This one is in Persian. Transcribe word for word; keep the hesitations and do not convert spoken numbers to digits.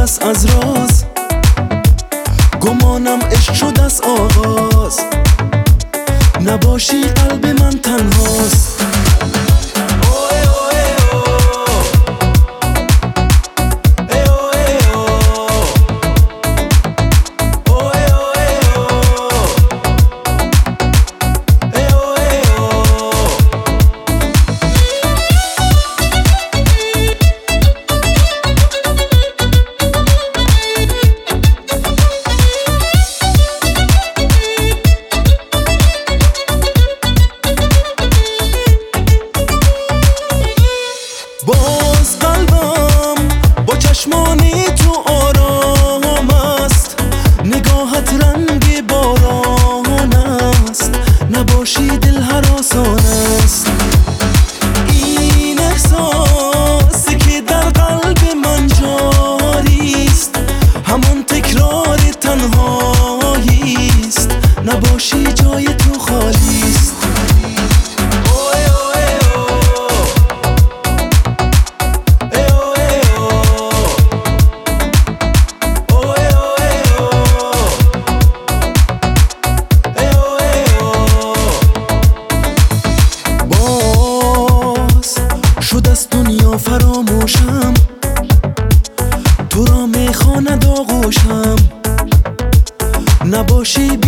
است از راز، گمانم عشق شد از آغاز. نباشی قلب من تنهاست. باز قلبم با چشمانی تو آرام است، نگاهت رنگ باران است. نباشی دل هراسان است. این احساسی که در قلب من جاری است، همان تکرار تنهایی است. نباشی جای تو خالی است. شد از دنیا فراموشم، تو را میخواند آغوشم. نباشی